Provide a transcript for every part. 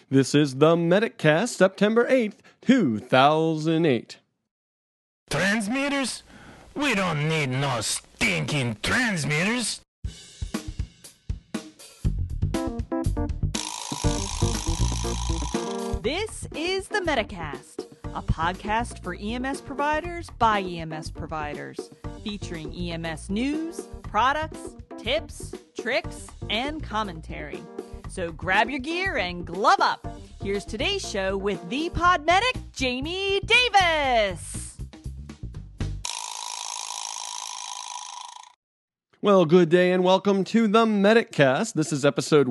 This is the MedicCast, September 8th, 2008. Transmitters? We don't need no stinking transmitters. This is the MedicCast, a podcast for EMS providers by EMS providers, featuring EMS news, products, tips, tricks, and commentary. So grab your gear and glove up. Here's today's show with the pod medic, Jamie Davis. Well, good day and welcome to the MedicCast. This is episode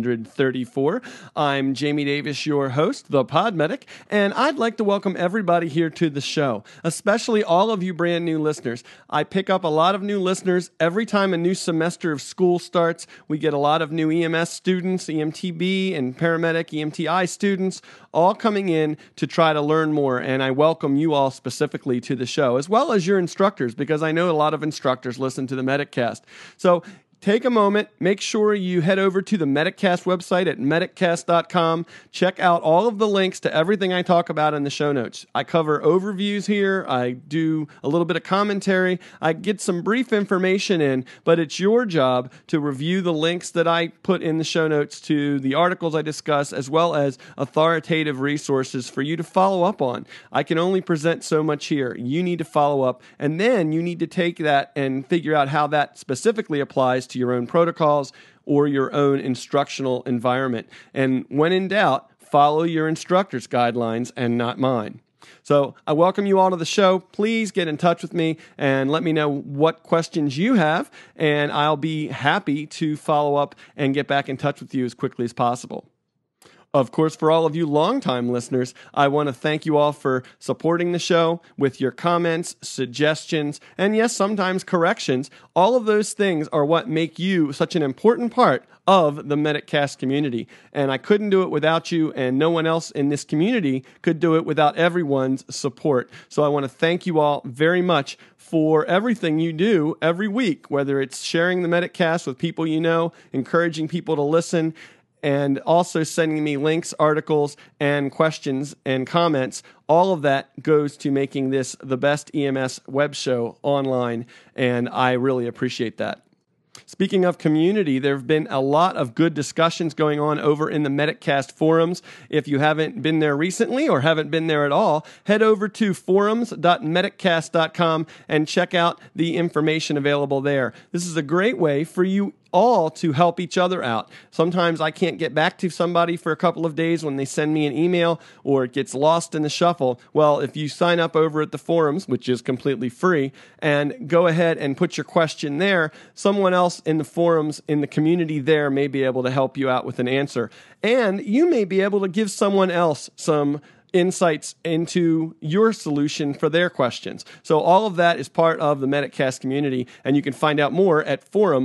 134. I'm Jamie Davis, your host, the Pod Medic, and I'd like to welcome everybody here to the show, especially all of you brand new listeners. I pick up a lot of new listeners every time a new semester of school starts. We get a lot of new EMS students, EMTB and paramedic, EMTI students, all coming in to try to learn more, and I welcome you all specifically to the show, as well as your instructors, because I know a lot of instructors listen to the MedicCast. So take a moment, make sure you head over to the MedicCast website at mediccast.com. Check out all of the links to everything I talk about in the show notes. I cover overviews here. I do a little bit of commentary. I get some brief information in, but it's your job to review the links that I put in the show notes to the articles I discuss, as well as authoritative resources for you to follow up on. I can only present so much here. You need to follow up, and then you need to take that and figure out how that specifically applies to your own protocols or your own instructional environment. And when in doubt, follow your instructor's guidelines and not mine. So I welcome you all to the show. Please get in touch with me and let me know what questions you have, and I'll be happy to follow up and get back in touch with you as quickly as possible. Of course, for all of you longtime listeners, I want to thank you all for supporting the show with your comments, suggestions, and yes, sometimes corrections. All of those things are what make you such an important part of the MedicCast community. And I couldn't do it without you, and no one else in this community could do it without everyone's support. So I want to thank you all very much for everything you do every week, whether it's sharing the MedicCast with people you know, encouraging people to listen, and also sending me links, articles, and questions and comments. All of that goes to making this the best EMS web show online, and I really appreciate that. Speaking of community, there have been a lot of good discussions going on over in the MedicCast forums. If you haven't been there recently or haven't been there at all, head over to forums.mediccast.com and check out the information available there. This is a great way for you all to help each other out. Sometimes I can't get back to somebody for a couple of days when they send me an email or it gets lost in the shuffle. Well, if you sign up over at the forums, which is completely free, and go ahead and put your question there, someone else in the forums, in the community there, may be able to help you out with an answer. And you may be able to give someone else some insights into your solution for their questions. So all of that is part of the MedicCast community, and you can find out more at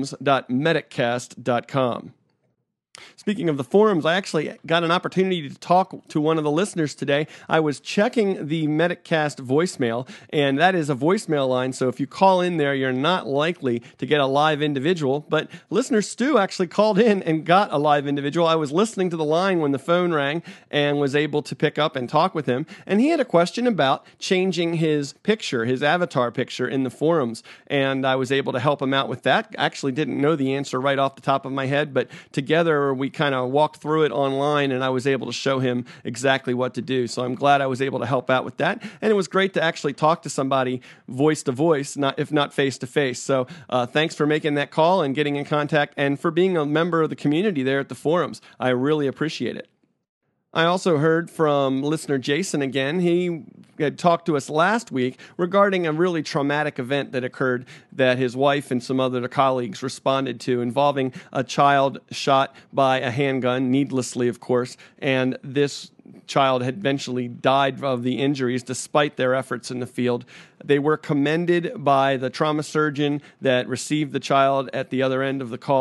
forums.mediccast.com. Speaking of the forums, I actually got an opportunity to talk to one of the listeners today. I was checking the MedicCast voicemail, and that is a voicemail line, so if you call in there, you're not likely to get a live individual, but listener Stu actually called in and got a live individual. I was listening to the line when the phone rang and was able to pick up and talk with him, and he had a question about changing his picture, his avatar picture in the forums, and I was able to help him out with that. Actually didn't know the answer right off the top of my head, but together we kind of walked through it online, and I was able to show him exactly what to do. So I'm glad I was able to help out with that. And it was great to actually talk to somebody voice to voice, if not face to face. So thanks for making that call and getting in contact, and for being a member of the community there at the forums. I really appreciate it. I also heard from listener Jason again. He had talked to us last week regarding a really traumatic event that occurred that his wife and some other colleagues responded to, involving a child shot by a handgun, needlessly, of course, and this child had eventually died of the injuries despite their efforts in the field. They were commended by the trauma surgeon that received the child at the other end of the call,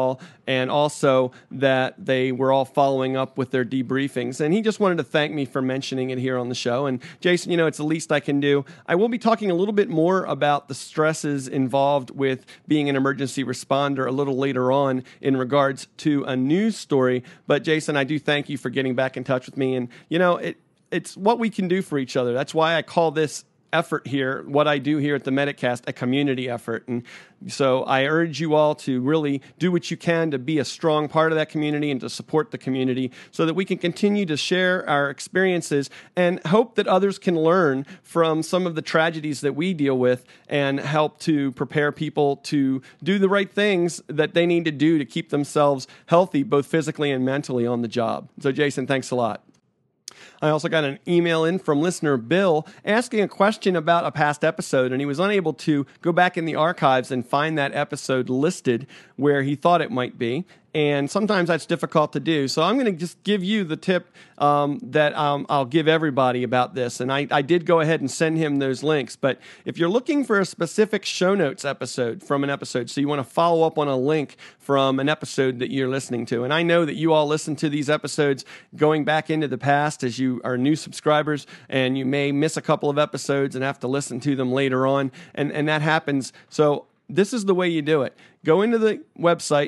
and also that they were all following up with their debriefings. And he just wanted to thank me for mentioning it here on the show. And Jason, it's the least I can do. I will be talking a little bit more about the stresses involved with being an emergency responder a little later on in regards to a news story. But Jason, I do thank you for getting back in touch with me. And, it's what we can do for each other. That's why I call this effort here, what I do here at the Medicast, a community effort. And so I urge you all to really do what you can to be a strong part of that community and to support the community so that we can continue to share our experiences and hope that others can learn from some of the tragedies that we deal with and help to prepare people to do the right things that they need to do to keep themselves healthy, both physically and mentally on the job. So Jason, thanks a lot. I also got an email in from listener Bill asking a question about a past episode, and he was unable to go back in the archives and find that episode listed where he thought it might be. And sometimes that's difficult to do. So I'm going to just give you the tip that I'll give everybody about this. And I did go ahead and send him those links. But if you're looking for a specific show notes episode from an episode, so you want to follow up on a link from an episode that you're listening to. And I know that you all listen to these episodes going back into the past as you are new subscribers, and you may miss a couple of episodes and have to listen to them later on. And that happens. So this is the way you do it. Go into the website,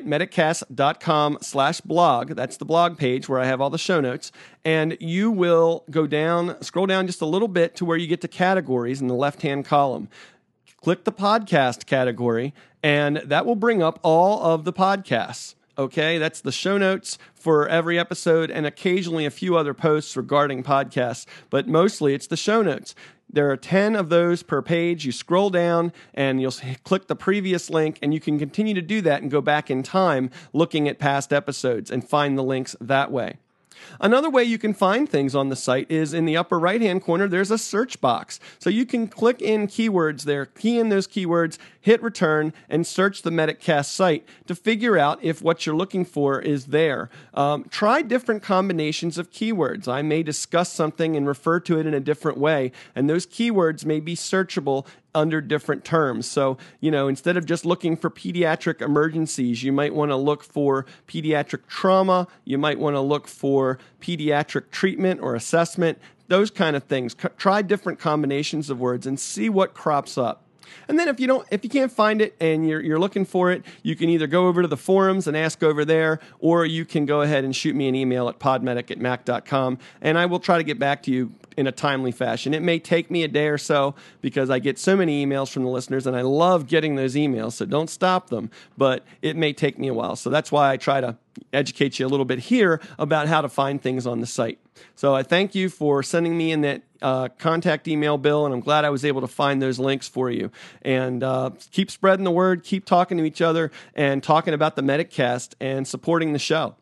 medicast.com/blog. That's the blog page where I have all the show notes. And you will scroll down just a little bit to where you get to categories in the left-hand column. Click the podcast category, and that will bring up all of the podcasts. Okay, that's the show notes for every episode and occasionally a few other posts regarding podcasts, but mostly it's the show notes. There are 10 of those per page. You scroll down and you'll click the previous link, and you can continue to do that and go back in time looking at past episodes and find the links that way. Another way you can find things on the site is in the upper right-hand corner, there's a search box. So you can click in keywords there, key in those keywords, hit return, and search the Medicast site to figure out if what you're looking for is there. Try different combinations of keywords. I may discuss something and refer to it in a different way, and those keywords may be searchable under different terms. So, instead of just looking for pediatric emergencies, you might want to look for pediatric trauma. You might want to look for pediatric treatment or assessment, those kind of things. Try different combinations of words and see what crops up. And then if you can't find it and you're looking for it, you can either go over to the forums and ask over there, or you can go ahead and shoot me an email at podmedic@mac.com, and I will try to get back to you in a timely fashion. It may take me a day or so because I get so many emails from the listeners, and I love getting those emails, so don't stop them, but it may take me a while. So that's why I try to educate you a little bit here about how to find things on the site. So I thank you for sending me in that contact email, Bill, and I'm glad I was able to find those links for you. And keep spreading the word, keep talking to each other, and talking about the Medicast and supporting the show.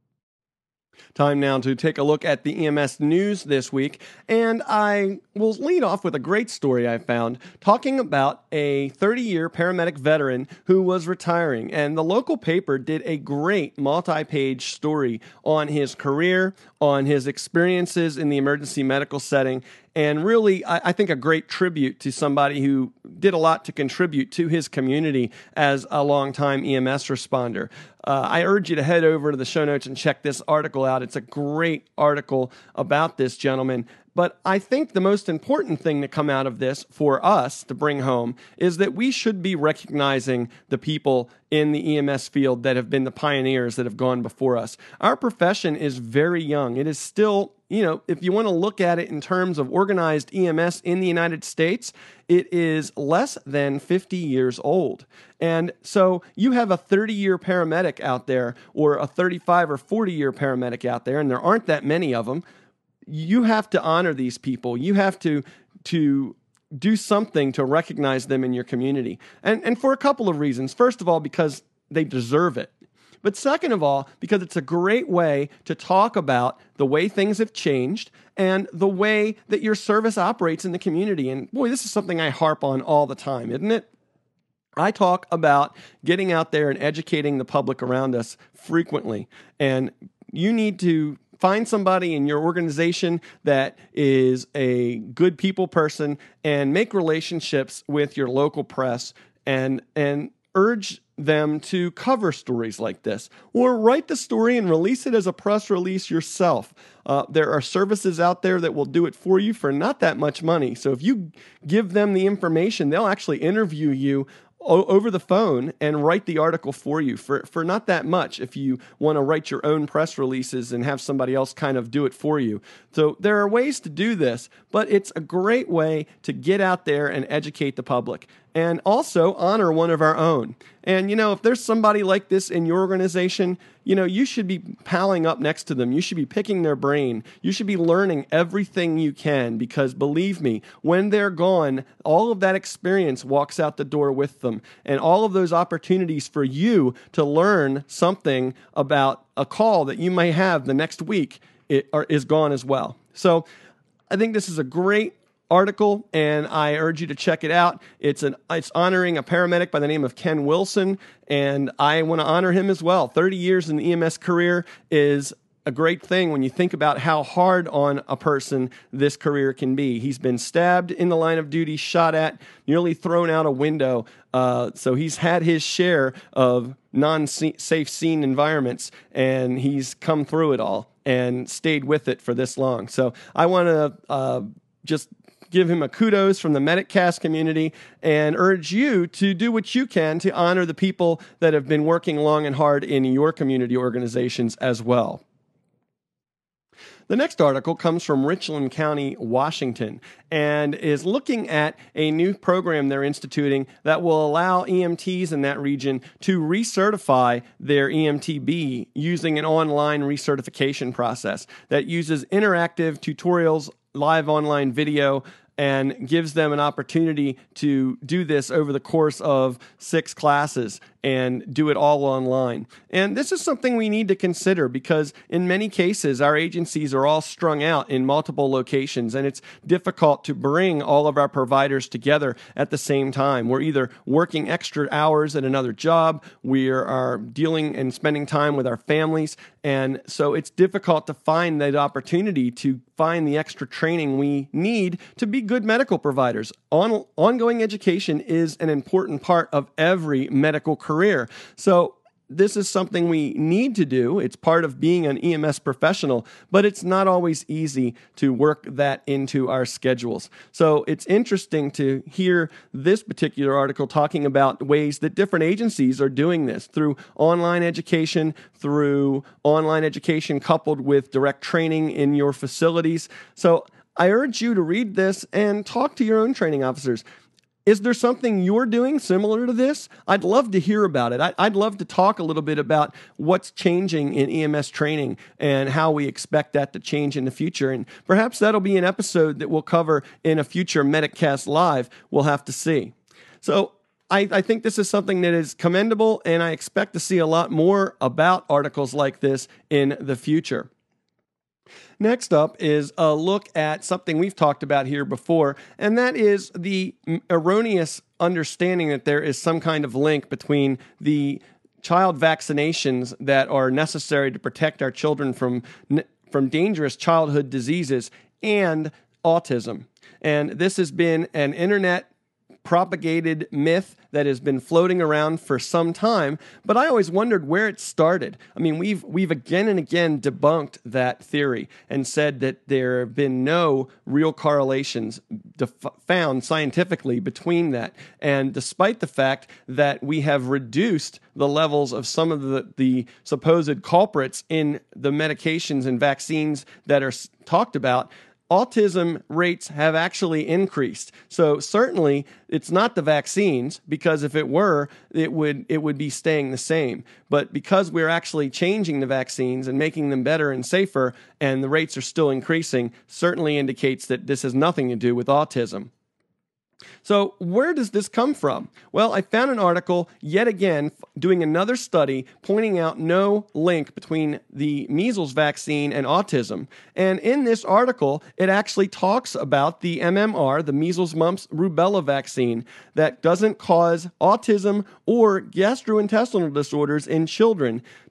Time now to take a look at the EMS news this week, and I will lead off with a great story I found talking about a 30-year paramedic veteran who was retiring, and the local paper did a great multi-page story on his career, on his experiences in the emergency medical setting, and really, I think a great tribute to somebody who did a lot to contribute to his community as a longtime EMS responder. I urge you to head over to the show notes and check this article out. It's a great article about this gentleman. But I think the most important thing to come out of this for us to bring home is that we should be recognizing the people in the EMS field that have been the pioneers that have gone before us. Our profession is very young. It is still, if you want to look at it in terms of organized EMS in the United States, it is less than 50 years old. And so you have a 30-year paramedic out there, or a 35 or 40-year paramedic out there, and there aren't that many of them. You have to honor these people. You have to do something to recognize them in your community. And for a couple of reasons. First of all, because they deserve it. But second of all, because it's a great way to talk about the way things have changed and the way that your service operates in the community. And boy, this is something I harp on all the time, isn't it? I talk about getting out there and educating the public around us frequently. And you need to find somebody in your organization that is a good people person and make relationships with your local press and urge them to cover stories like this, or write the story and release it as a press release yourself. There are services out there that will do it for you for not that much money. So if you give them the information, they'll actually interview you over the phone and write the article for you for not that much if you want to write your own press releases and have somebody else kind of do it for you. So there are ways to do this, but it's a great way to get out there and educate the public and also honor one of our own. And, if there's somebody like this in your organization, you should be palling up next to them. You should be picking their brain. You should be learning everything you can, because believe me, when they're gone, all of that experience walks out the door with them. And all of those opportunities for you to learn something about a call that you may have the next week is gone as well. So I think this is a great article, and I urge you to check it out. It's honoring a paramedic by the name of Ken Wilson, and I want to honor him as well. 30 years in the EMS career is a great thing when you think about how hard on a person this career can be. He's been stabbed in the line of duty, shot at, nearly thrown out a window. So he's had his share of non-safe scene environments, and he's come through it all and stayed with it for this long. So I want to just give him a kudos from the MedicCast community and urge you to do what you can to honor the people that have been working long and hard in your community organizations as well. The next article comes from Richland County, Washington, and is looking at a new program they're instituting that will allow EMTs in that region to recertify their EMTB using an online recertification process that uses interactive tutorials, live online video, and gives them an opportunity to do this over the course of 6 classes and do it all online. And this is something we need to consider, because in many cases, our agencies are all strung out in multiple locations, and it's difficult to bring all of our providers together at the same time. We're either working extra hours at another job, we are dealing and spending time with our families, and so it's difficult to find that opportunity to find the extra training we need to be good medical providers. Ongoing education is an important part of every medical career. So this is something we need to do. It's part of being an EMS professional, but it's not always easy to work that into our schedules. So it's interesting to hear this particular article talking about ways that different agencies are doing this through online education coupled with direct training in your facilities. So I urge you to read this and talk to your own training officers. Is there something you're doing similar to this? I'd love to hear about it. I'd love to talk a little bit about what's changing in EMS training and how we expect that to change in the future. And perhaps that'll be an episode that we'll cover in a future MedicCast Live. We'll have to see. So I think this is something that is commendable, and I expect to see a lot more about articles like this in the future. Next up is a look at something we've talked about here before, and that is the erroneous understanding that there is some kind of link between the child vaccinations that are necessary to protect our children from dangerous childhood diseases and autism. And this has been an internet propagated myth that has been floating around for some time, but I always wondered where it started. I mean, we've again and again debunked that theory and said that there have been no real correlations found scientifically between that. And despite the fact that we have reduced the levels of some of the supposed culprits in the medications and vaccines that are talked about, autism rates have actually increased. So certainly it's not the vaccines, because if it were, it would be staying the same. But because we're actually changing the vaccines and making them better and safer, and the rates are still increasing, certainly indicates that this has nothing to do with autism. So where does this come from? Well, I found an article, yet again, doing another study, pointing out no link between the measles vaccine and autism. And in this article, it actually talks about the MMR, the measles, mumps, rubella vaccine, that doesn't cause autism or gastrointestinal disorders in children,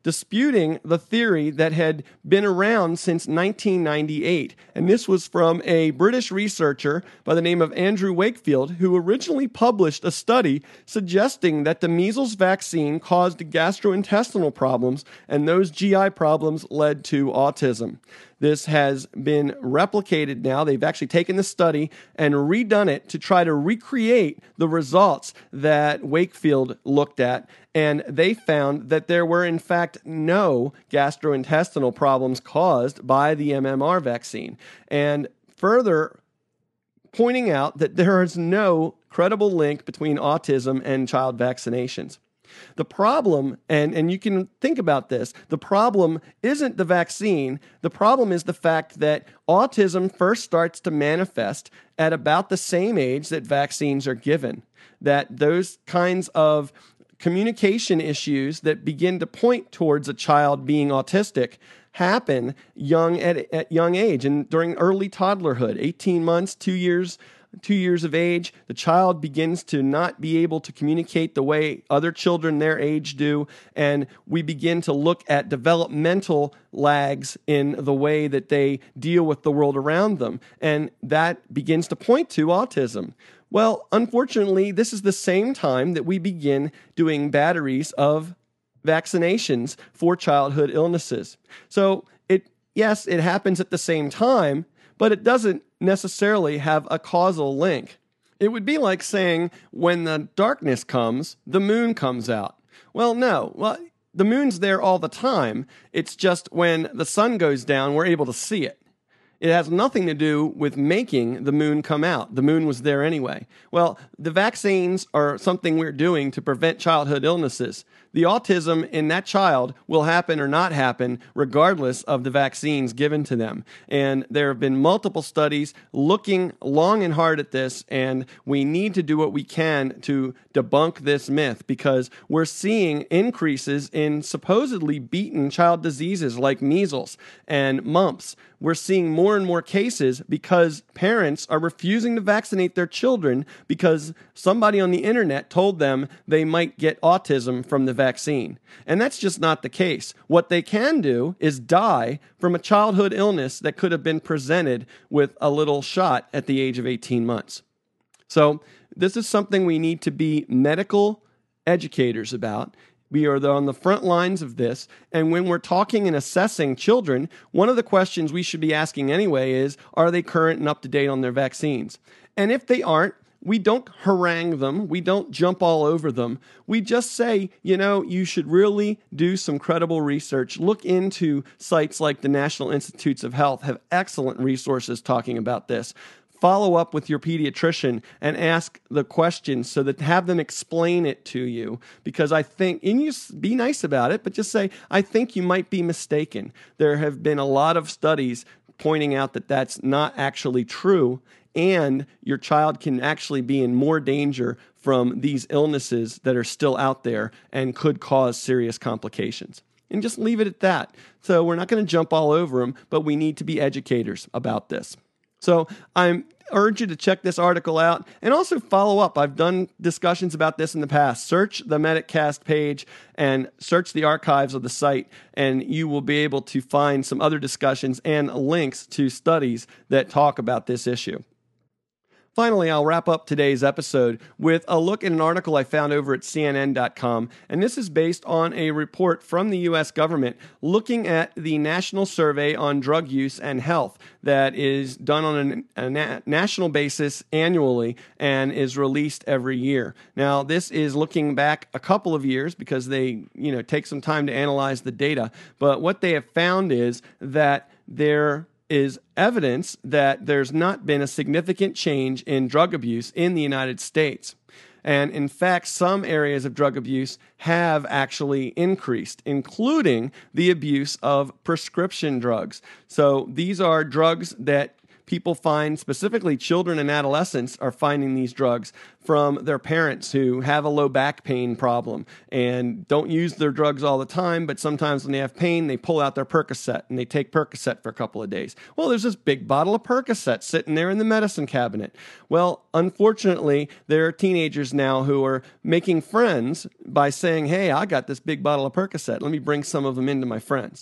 disputing the theory that had been around since 1998. And this was from a British researcher by the name of Andrew Wakefield, who originally published a study suggesting that the measles vaccine caused gastrointestinal problems, and those GI problems led to autism. This has been replicated now. They've actually taken the study and redone it to try to recreate the results that Wakefield looked at, and they found that there were, in fact, no gastrointestinal problems caused by the MMR vaccine. And further pointing out that there is no credible link between autism and child vaccinations. The problem, and you can think about this, the problem isn't the vaccine. The problem is the fact that autism first starts to manifest at about the same age that vaccines are given. That those kinds of communication issues that begin to point towards a child being autistic happen at young age and during early toddlerhood, 18 months, 2 years of age, the child begins to not be able to communicate the way other children their age do, and we begin to look at developmental lags in the way that they deal with the world around them, and that begins to point to autism. Well, unfortunately, this is the same time that we begin doing batteries of vaccinations for childhood illnesses. So yes, it happens at the same time, but it doesn't necessarily have a causal link. It would be like saying when the darkness comes, the moon comes out. Well, no. Well, the moon's there all the time. It's just when the sun goes down, we're able to see it. It has nothing to do with making the moon come out. The moon was there anyway. Well, the vaccines are something we're doing to prevent childhood illnesses. The autism in that child will happen or not happen regardless of the vaccines given to them. And there have been multiple studies looking long and hard at this, and we need to do what we can to debunk this myth because we're seeing increases in supposedly beaten child diseases like measles and mumps. We're seeing more and more cases because parents are refusing to vaccinate their children because somebody on the internet told them they might get autism from the vaccine. And that's just not the case. What they can do is die from a childhood illness that could have been presented with a little shot at the age of 18 months. So this is something we need to be medical educators about. We are on the front lines of this, and when we're talking and assessing children, one of the questions we should be asking anyway is, are they current and up to date on their vaccines? And if they aren't, we don't harangue them. We don't jump all over them. We just say, you should really do some credible research. Look into sites like the National Institutes of Health, have excellent resources talking about this. Follow up with your pediatrician and ask the questions so that have them explain it to you. Because I think, and you be nice about it, but just say, I think you might be mistaken. There have been a lot of studies pointing out that that's not actually true, and your child can actually be in more danger from these illnesses that are still out there and could cause serious complications. And just leave it at that. So we're not going to jump all over them, but we need to be educators about this. So I urge you to check this article out and also follow up. I've done discussions about this in the past. Search the Medicast page and search the archives of the site, and you will be able to find some other discussions and links to studies that talk about this issue. Finally, I'll wrap up today's episode with a look at an article I found over at CNN.com, and this is based on a report from the U.S. government looking at the National Survey on Drug Use and Health that is done on a national basis annually and is released every year. Now, this is looking back a couple of years because they, take some time to analyze the data, but what they have found is that there is evidence that there's not been a significant change in drug abuse in the United States. And in fact, some areas of drug abuse have actually increased, including the abuse of prescription drugs. So these are drugs that people find, specifically children and adolescents, are finding these drugs from their parents who have a low back pain problem and don't use their drugs all the time, but sometimes when they have pain, they pull out their Percocet and they take Percocet for a couple of days. Well, there's this big bottle of Percocet sitting there in the medicine cabinet. Well, unfortunately, there are teenagers now who are making friends by saying, hey, I got this big bottle of Percocet. Let me bring some of them into my friends.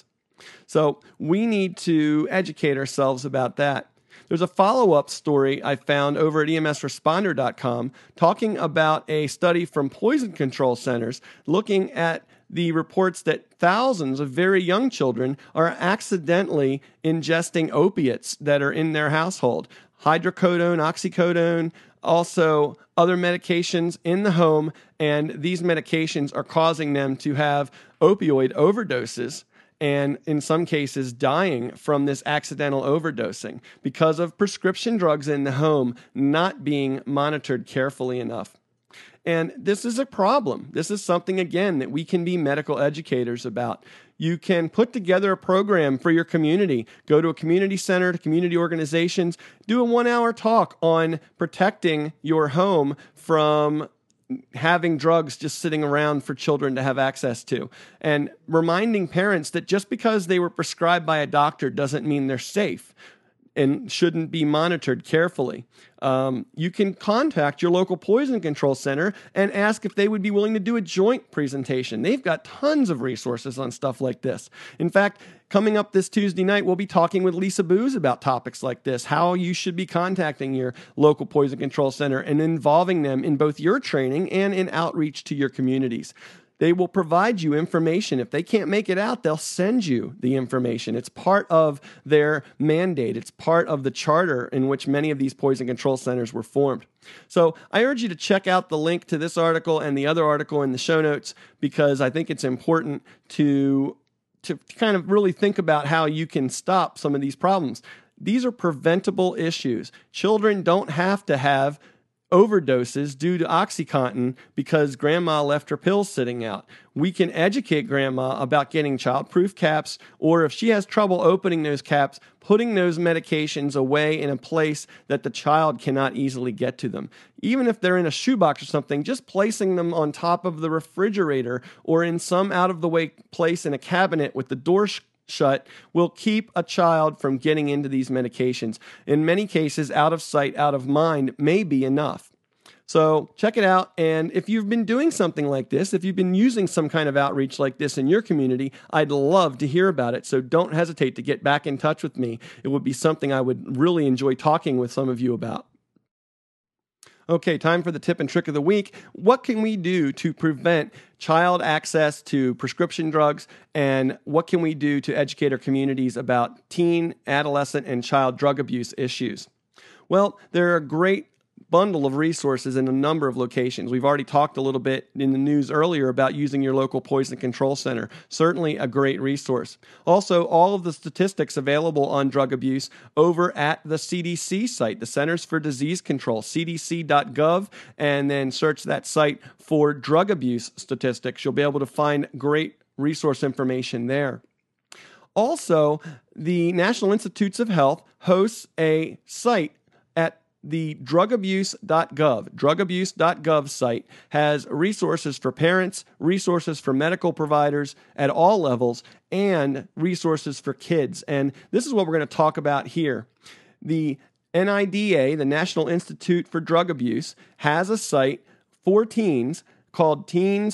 So we need to educate ourselves about that. There's a follow-up story I found over at emsresponder.com talking about a study from poison control centers looking at the reports that thousands of very young children are accidentally ingesting opiates that are in their household. Hydrocodone, oxycodone, also other medications in the home, and these medications are causing them to have opioid overdoses and in some cases dying from this accidental overdosing because of prescription drugs in the home not being monitored carefully enough. And this is a problem. This is something, again, that we can be medical educators about. You can put together a program for your community. Go to a community center, to community organizations, do a 1-hour talk on protecting your home from having drugs just sitting around for children to have access to, and reminding parents that just because they were prescribed by a doctor doesn't mean they're safe and shouldn't be monitored carefully. You can contact your local poison control center and ask if they would be willing to do a joint presentation. They've got tons of resources on stuff like this. In fact, coming up this Tuesday night, we'll be talking with Lisa Booz about topics like this, how you should be contacting your local poison control center and involving them in both your training and in outreach to your communities. They will provide you information. If they can't make it out, they'll send you the information. It's part of their mandate. It's part of the charter in which many of these poison control centers were formed. So I urge you to check out the link to this article and the other article in the show notes, because I think it's important to kind of really think about how you can stop some of these problems. These are preventable issues. Children don't have to have overdoses due to OxyContin because grandma left her pills sitting out. We can educate grandma about getting childproof caps, or if she has trouble opening those caps, putting those medications away in a place that the child cannot easily get to them. Even if they're in a shoebox or something, just placing them on top of the refrigerator or in some out-of-the-way place in a cabinet with the door shut will keep a child from getting into these medications. In many cases, out of sight, out of mind may be enough. So check it out. And if you've been doing something like this, if you've been using some kind of outreach like this in your community, I'd love to hear about it. So don't hesitate to get back in touch with me. It would be something I would really enjoy talking with some of you about. Okay, time for the tip and trick of the week. What can we do to prevent child access to prescription drugs, and what can we do to educate our communities about teen, adolescent, and child drug abuse issues? Well, there are a great bundle of resources in a number of locations. We've already talked a little bit in the news earlier about using your local poison control center. Certainly a great resource. Also, all of the statistics available on drug abuse over at the CDC site, the Centers for Disease Control, cdc.gov, and then search that site for drug abuse statistics. You'll be able to find great resource information there. Also, the National Institutes of Health hosts a site at the drugabuse.gov. Drugabuse.gov site has resources for parents, resources for medical providers at all levels, and resources for kids. And this is what we're going to talk about here. The NIDA, the National Institute for Drug Abuse, has a site for teens called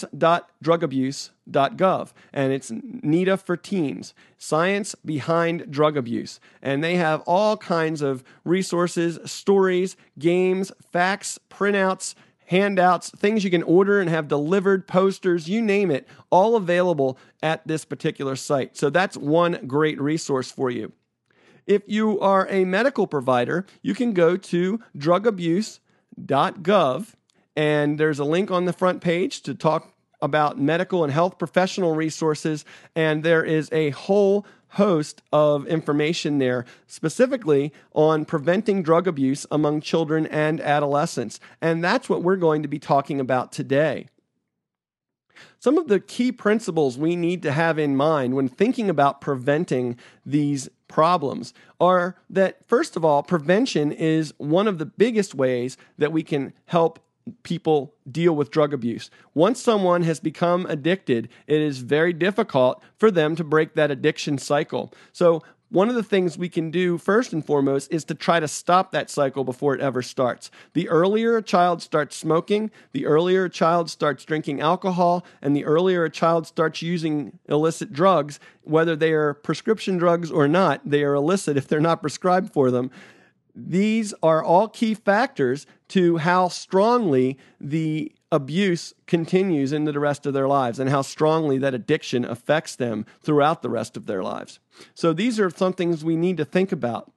teens.drugabuse.gov, and it's NIDA for teens, Science Behind Drug Abuse. And they have all kinds of resources, stories, games, facts, printouts, handouts, things you can order and have delivered, posters, you name it, all available at this particular site. So that's one great resource for you. If you are a medical provider, you can go to drugabuse.gov, and there's a link on the front page to talk about medical and health professional resources, and there is a whole host of information there specifically on preventing drug abuse among children and adolescents. And that's what we're going to be talking about today. Some of the key principles we need to have in mind when thinking about preventing these problems are that, first of all, prevention is one of the biggest ways that we can help people deal with drug abuse. Once someone has become addicted, it is very difficult for them to break that addiction cycle. So one of the things we can do first and foremost is to try to stop that cycle before it ever starts. The earlier a child starts smoking, the earlier a child starts drinking alcohol, and the earlier a child starts using illicit drugs, whether they are prescription drugs or not, they are illicit if they're not prescribed for them. These are all key factors to how strongly the abuse continues into the rest of their lives and how strongly that addiction affects them throughout the rest of their lives. So these are some things we need to think about.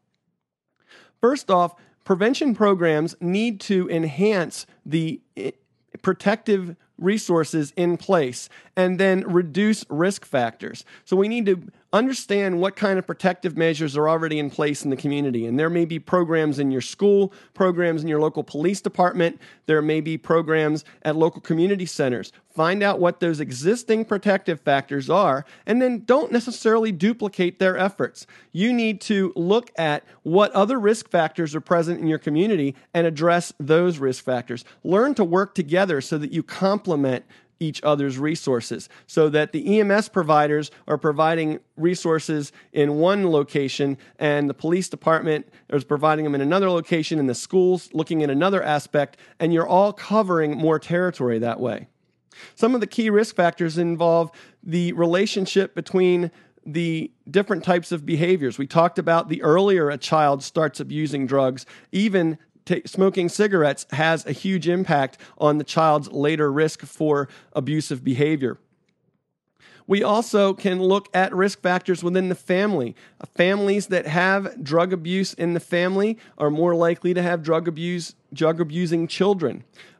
First off, prevention programs need to enhance the protective resources in place and then reduce risk factors. So we need to understand what kind of protective measures are already in place in the community. And there may be programs in your school, programs in your local police department. There may be programs at local community centers. Find out what those existing protective factors are, and then don't necessarily duplicate their efforts. You need to look at what other risk factors are present in your community and address those risk factors. Learn to work together so that you complement each other's resources, so that the EMS providers are providing resources in one location and the police department is providing them in another location, and the schools looking at another aspect, and you're all covering more territory that way. Some of the key risk factors involve the relationship between the different types of behaviors. We talked about the earlier a child starts abusing drugs, even smoking cigarettes has a huge impact on the child's later risk for abusive behavior. We also can look at risk factors within the family. Families that have drug abuse in the family are more likely to have drug abusing children.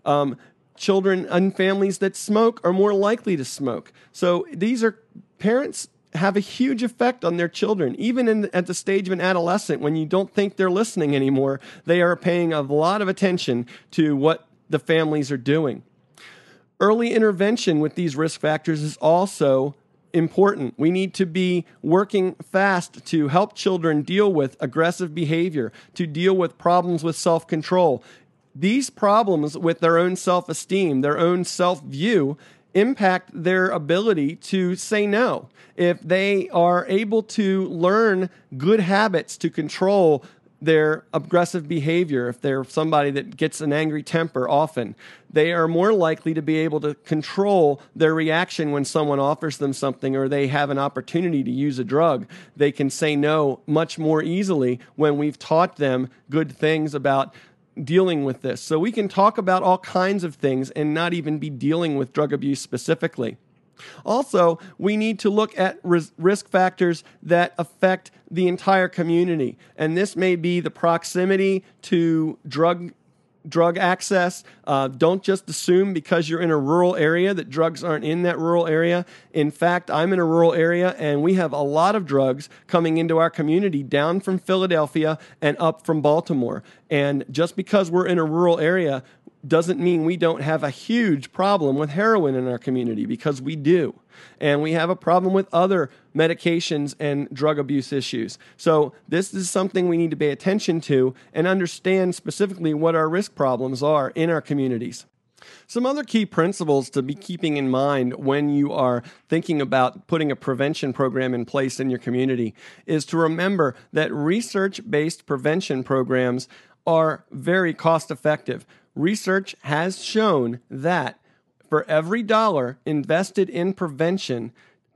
Children and families that smoke are more likely to smoke. So these are parents have a huge effect on their children. Even at the stage of an adolescent, when you don't think they're listening anymore, they are paying a lot of attention to what the families are doing. Early intervention with these risk factors is also important. We need to be working fast to help children deal with aggressive behavior, to deal with problems with self-control. These problems with their own self-esteem, their own self-view, impact their ability to say no. If they are able to learn good habits to control their aggressive behavior, if they're somebody that gets an angry temper often, they are more likely to be able to control their reaction when someone offers them something or they have an opportunity to use a drug. They can say no much more easily when we've taught them good things about dealing with this. So we can talk about all kinds of things and not even be dealing with drug abuse specifically. Also, we need to look at risk factors that affect the entire community. And this may be the proximity to drug access. Don't just assume because you're in a rural area that drugs aren't in that rural area. In fact, I'm in a rural area and we have a lot of drugs coming into our community down from Philadelphia and up from Baltimore. And just because we're in a rural area doesn't mean we don't have a huge problem with heroin in our community, because we do. And we have a problem with other medications and drug abuse issues. So this is something we need to pay attention to and understand specifically what our risk problems are in our communities. Some other key principles to be keeping in mind when you are thinking about putting a prevention program in place in your community is to remember that research-based prevention programs are very cost-effective. Research has shown that for every dollar invested in prevention,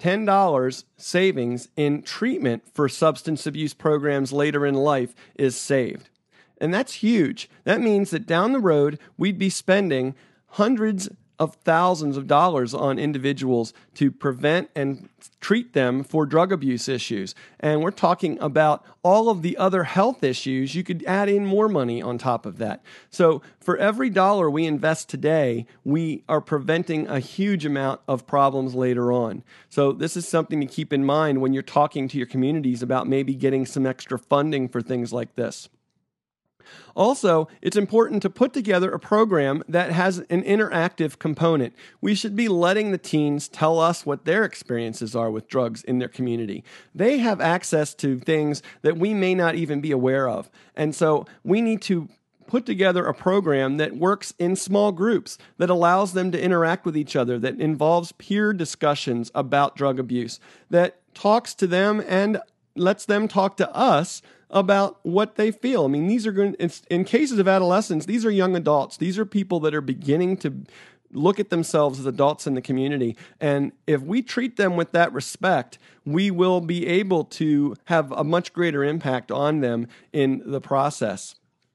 $10 savings in treatment for substance abuse programs later in life is saved. And that's huge. That means that down the road, we'd be spending hundreds of thousands of dollars on individuals to prevent and treat them for drug abuse issues. And we're talking about all of the other health issues. You could add in more money on top of that. So for every dollar we invest today, we are preventing a huge amount of problems later on. So this is something to keep in mind when you're talking to your communities about maybe getting some extra funding for things like this. Also, it's important to put together a program that has an interactive component. We should be letting the teens tell us what their experiences are with drugs in their community. They have access to things that we may not even be aware of. And so we need to put together a program that works in small groups, that allows them to interact with each other, that involves peer discussions about drug abuse, that talks to them and lets them talk to us about what they feel. I mean, these are going, in cases of adolescence, these are young adults. These are people that are beginning to look at themselves as adults in the community. And if we treat them with that respect, we will be able to have a much greater impact on them in the process.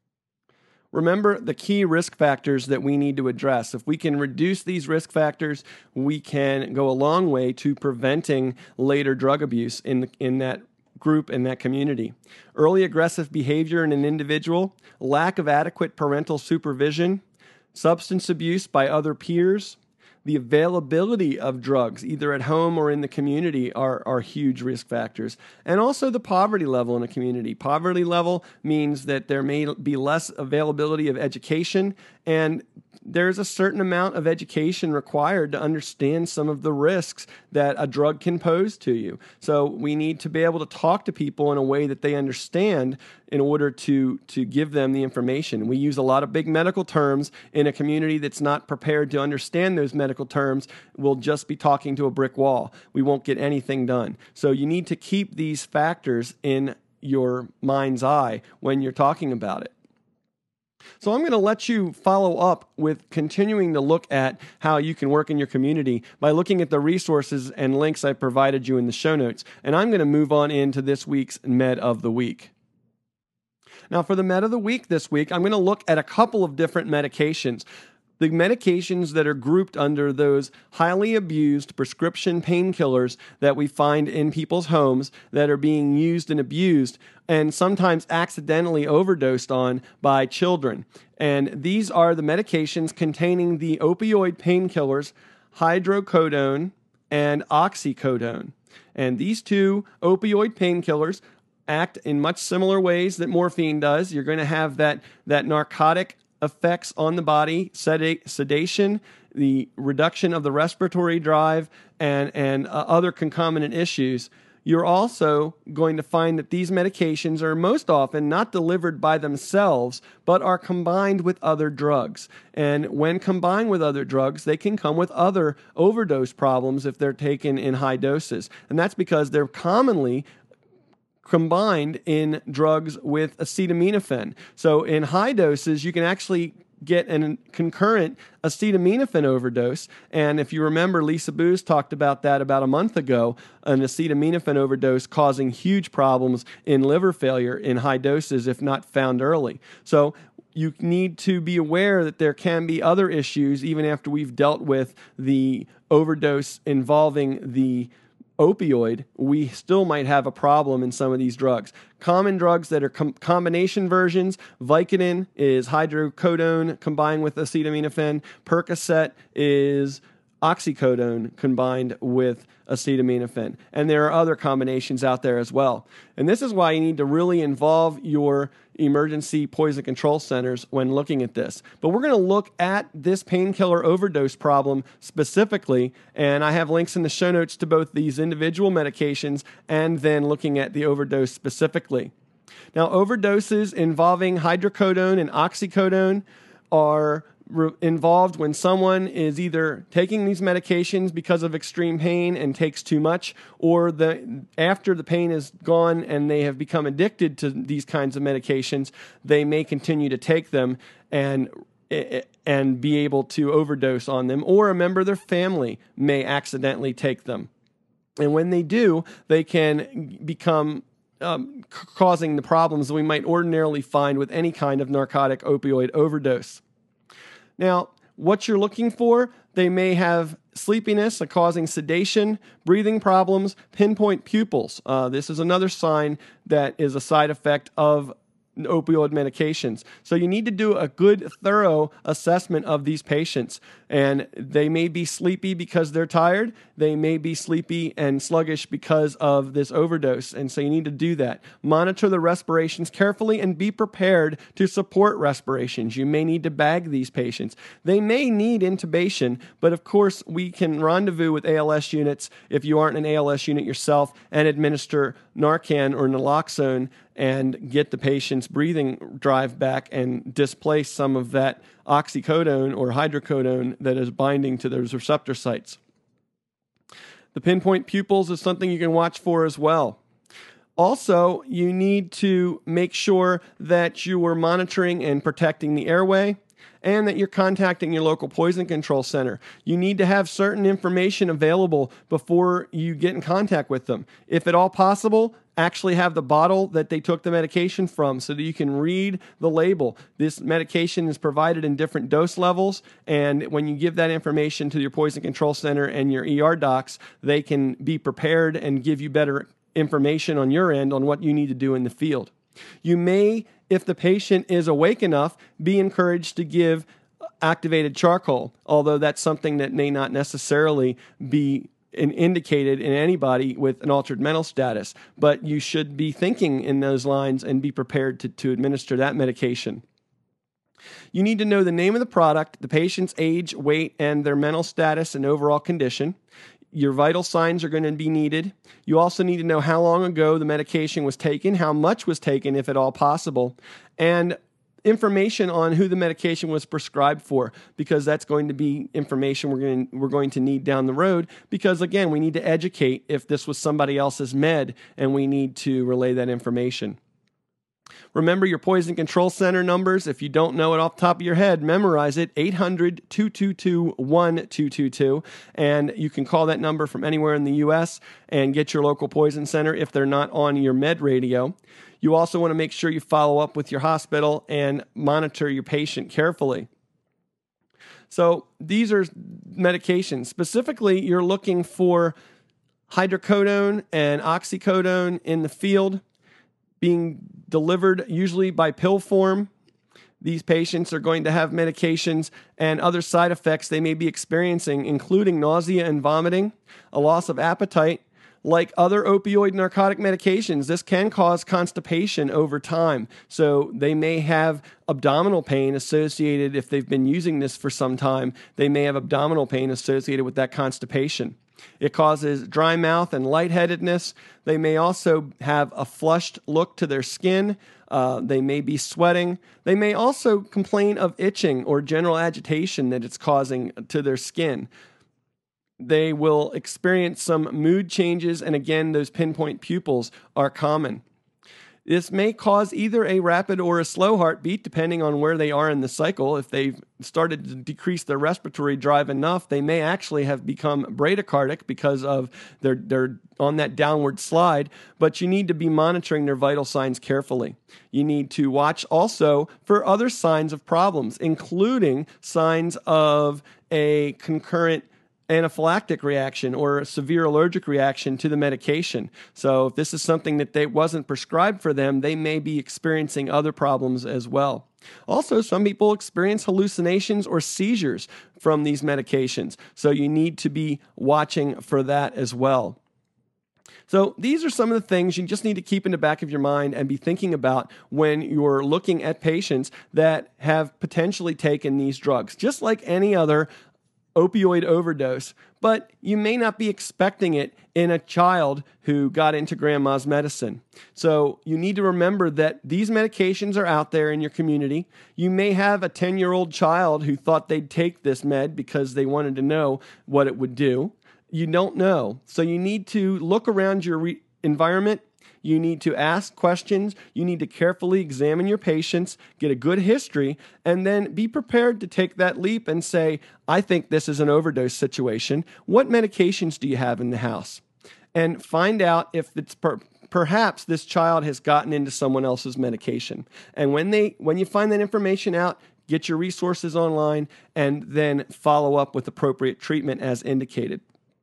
Remember the key risk factors that we need to address. If we can reduce these risk factors, we can go a long way to preventing later drug abuse in that group, in that community. Early aggressive behavior in an individual, lack of adequate parental supervision, substance abuse by other peers, the availability of drugs, either at home or in the community, are huge risk factors. And also the poverty level in a community. Poverty level means that there may be less availability of education, and there's a certain amount of education required to understand some of the risks that a drug can pose to you. So we need to be able to talk to people in a way that they understand in order to give them the information. We use a lot of big medical terms in a community that's not prepared to understand those medical terms. We'll just be talking to a brick wall. We won't get anything done. So you need to keep these factors in your mind's eye when you're talking about it. So I'm going to let you follow up with continuing to look at how you can work in your community by looking at the resources and links I provided you in the show notes. And I'm going to move on into this week's Med of the Week. Now, for the Med of the Week this week, I'm going to look at a couple of different medications. The medications that are grouped under those highly abused prescription painkillers that we find in people's homes that are being used and abused and sometimes accidentally overdosed on by children. And these are the medications containing the opioid painkillers hydrocodone and oxycodone. And these two opioid painkillers act in much similar ways that morphine does. You're going to have that narcotic effects on the body, sedation, the reduction of the respiratory drive, and other concomitant issues. You're also going to find that these medications are most often not delivered by themselves, but are combined with other drugs. And when combined with other drugs, they can come with other overdose problems if they're taken in high doses. And that's because they're commonly combined in drugs with acetaminophen. So in high doses, you can actually get a concurrent acetaminophen overdose. And if you remember, Lisa Booz talked about that about a month ago, an acetaminophen overdose causing huge problems in liver failure in high doses if not found early. So you need to be aware that there can be other issues even after we've dealt with the overdose involving the opioid. We still might have a problem in some of these drugs. Common drugs that are combination versions, Vicodin is hydrocodone combined with acetaminophen. Percocet is oxycodone combined with acetaminophen. And there are other combinations out there as well. And this is why you need to really involve your emergency poison control centers when looking at this. But we're going to look at this painkiller overdose problem specifically, and I have links in the show notes to both these individual medications and then looking at the overdose specifically. Now, overdoses involving hydrocodone and oxycodone are involved when someone is either taking these medications because of extreme pain and takes too much, or after the pain is gone and they have become addicted to these kinds of medications, they may continue to take them and be able to overdose on them, or a member of their family may accidentally take them. And when they do, they can become causing the problems that we might ordinarily find with any kind of narcotic opioid overdose. Now, what you're looking for, they may have sleepiness causing sedation, breathing problems, pinpoint pupils. This is another sign that is a side effect of opioid medications. So you need to do a good, thorough assessment of these patients. And they may be sleepy because they're tired. They may be sleepy and sluggish because of this overdose. And so you need to do that. Monitor the respirations carefully and be prepared to support respirations. You may need to bag these patients. They may need intubation, but of course we can rendezvous with ALS units if you aren't an ALS unit yourself and administer Narcan or naloxone and get the patient's breathing drive back and displace some of that oxycodone or hydrocodone that is binding to those receptor sites. The pinpoint pupils is something you can watch for as well. Also, you need to make sure that you are monitoring and protecting the airway and that you're contacting your local poison control center. You need to have certain information available before you get in contact with them. If at all possible, actually have the bottle that they took the medication from so that you can read the label. This medication is provided in different dose levels, and when you give that information to your poison control center and your ER docs, they can be prepared and give you better information on your end on what you need to do in the field. You may, if the patient is awake enough, be encouraged to give activated charcoal, although that's something that may not necessarily be indicated in anybody with an altered mental status. But you should be thinking in those lines and be prepared to administer that medication. You need to know the name of the product, the patient's age, weight, and their mental status and overall condition. Your vital signs are going to be needed. You also need to know how long ago the medication was taken, how much was taken, if at all possible, and information on who the medication was prescribed for, because that's going to be information we're going to need down the road, because again, we need to educate if this was somebody else's med, and we need to relay that information. Remember your poison control center numbers. If you don't know it off the top of your head, memorize it, 800-222-1222. And you can call that number from anywhere in the U.S. and get your local poison center if they're not on your med radio. You also want to make sure you follow up with your hospital and monitor your patient carefully. So these are medications. Specifically, you're looking for hydrocodone and oxycodone in the field, being delivered usually by pill form. These patients are going to have medications and other side effects they may be experiencing, including nausea and vomiting, a loss of appetite. Like other opioid narcotic medications, this can cause constipation over time. So they may have abdominal pain associated, if they've been using this for some time, they may have abdominal pain associated with that constipation. It causes dry mouth and lightheadedness. They may also have a flushed look to their skin. They may be sweating. They may also complain of itching or general agitation that it's causing to their skin. They will experience some mood changes, and again, those pinpoint pupils are common. This may cause either a rapid or a slow heartbeat, depending on where they are in the cycle. If they've started to decrease their respiratory drive enough, they may actually have become bradycardic because of they're on that downward slide, but you need to be monitoring their vital signs carefully. You need to watch also for other signs of problems, including signs of a concurrent anaphylactic reaction or a severe allergic reaction to the medication. So if this is something that wasn't prescribed for them, they may be experiencing other problems as well. Also, some people experience hallucinations or seizures from these medications. So you need to be watching for that as well. So these are some of the things you just need to keep in the back of your mind and be thinking about when you're looking at patients that have potentially taken these drugs, just like any other opioid overdose, but you may not be expecting it in a child who got into grandma's medicine. So you need to remember that these medications are out there in your community. You may have a 10-year-old child who thought they'd take this med because they wanted to know what it would do. You don't know. So you need to look around your environment. You need to ask questions. You need to carefully examine your patients, get a good history, and then be prepared to take that leap and say, I think this is an overdose situation. What medications do you have in the house? And find out if it's perhaps this child has gotten into someone else's medication. And when you find that information out, get your resources online and then follow up with appropriate treatment as indicated.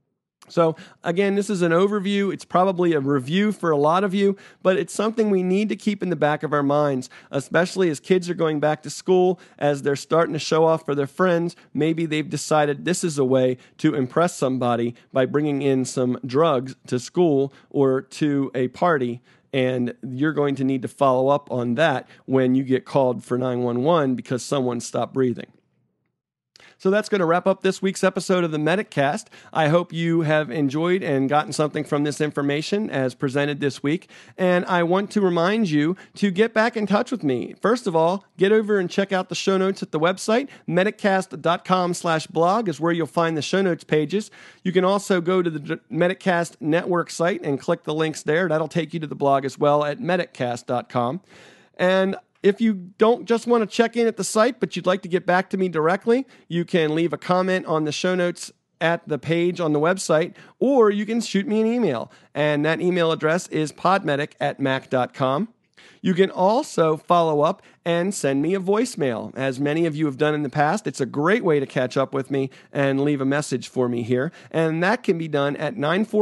So again, this is an overview. It's probably a review for a lot of you, but it's something we need to keep in the back of our minds, especially as kids are going back to school, as they're starting to show off for their friends. Maybe they've decided this is a way to impress somebody by bringing in some drugs to school or to a party. And you're going to need to follow up on that when you get called for 911 because someone stopped breathing. So that's going to wrap up this week's episode of the MedicCast. I hope you have enjoyed and gotten something from this information as presented this week. And I want to remind you to get back in touch with me. First of all, get over and check out the show notes at the website. Mediccast.com/blog is where you'll find the show notes pages. You can also go to the MedicCast network site and click the links there. That'll take you to the blog as well at mediccast.com. And if you don't just want to check in at the site, but you'd like to get back to me directly, you can leave a comment on the show notes at the page on the website, or you can shoot me an email. And that email address is podmedic@mac.com. You can also follow up and send me a voicemail, as many of you have done in the past. It's a great way to catch up with me and leave a message for me here. And that can be done at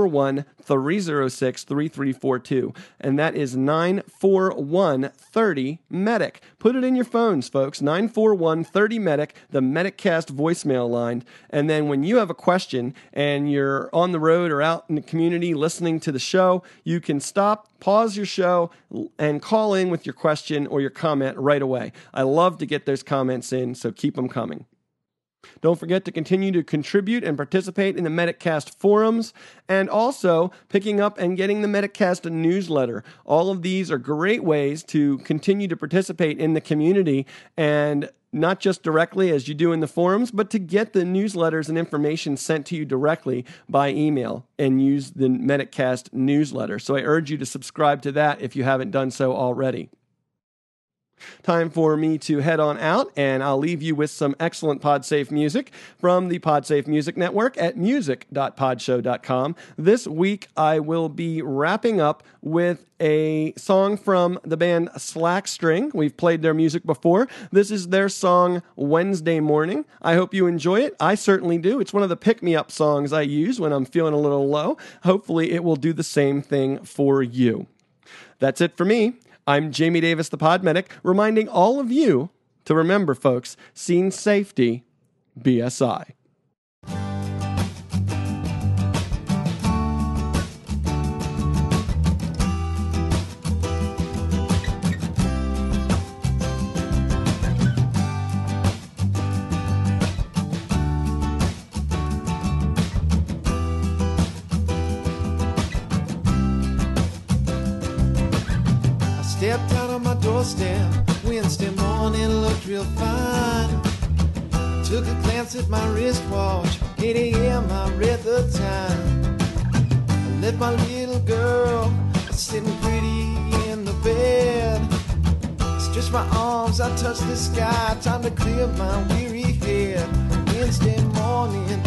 941-306-3342. And that is 941-30-MEDIC. Put it in your phones, folks. 941-30-MEDIC, the MedicCast voicemail line. And then when you have a question and you're on the road or out in the community listening to the show, you can stop, pause your show, and call in with your question or your comment right away. I love to get those comments in, so keep them coming. Don't forget to continue to contribute and participate in the MedicCast forums, and also picking up and getting the MedicCast newsletter. All of these are great ways to continue to participate in the community, and not just directly as you do in the forums, but to get the newsletters and information sent to you directly by email and use the MedicCast newsletter. So I urge you to subscribe to that if you haven't done so already. Time for me to head on out, and I'll leave you with some excellent PodSafe music from the PodSafe Music Network at music.podshow.com. This week, I will be wrapping up with a song from the band Slackstring. We've played their music before. This is their song, Wednesday Morning. I hope you enjoy it. I certainly do. It's one of the pick-me-up songs I use when I'm feeling a little low. Hopefully, it will do the same thing for you. That's it for me. I'm Jamie Davis, the Pod Medic, reminding all of you to remember, folks, scene safety, BSI. Stepped out on my doorstep, Wednesday morning looked real fine. Took a glance at my wristwatch, 8 a.m. I read the time. I left my little girl sitting pretty in the bed. Stretched my arms, I touched the sky, time to clear my weary head. Wednesday morning,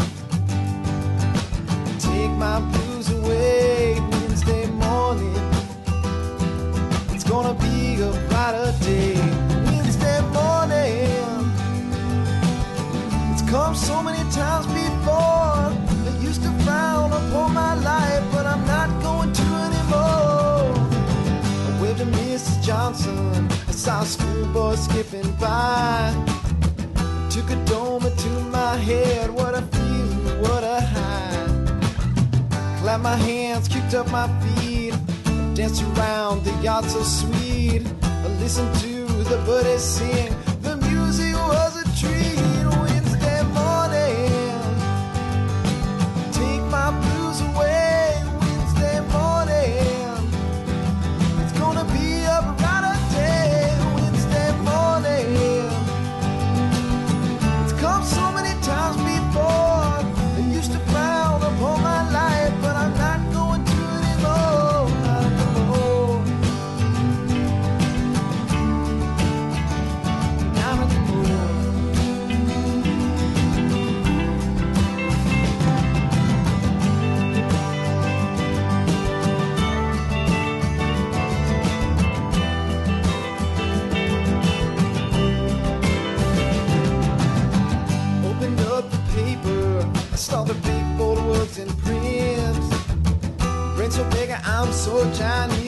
take my blues away. Wednesday morning, it's gonna be a brighter day. Wednesday morning, it's come so many times before. I used to frown upon my life, but I'm not going to anymore. I waved to Mrs. Johnson, I saw a schoolboy skipping by. I took a dome to my head, what a feeling, what a high. Clapped my hands, kicked up my feet, danced around the yard so sweet. I listened to the birdies sing, the music was a treat. Wednesday morning, take my blues away. Wednesday morning, it's gonna be a brighter day. Wednesday morning, it's come so many times before. I used to frown upon my life, but I'm not going to anymore. your Chinese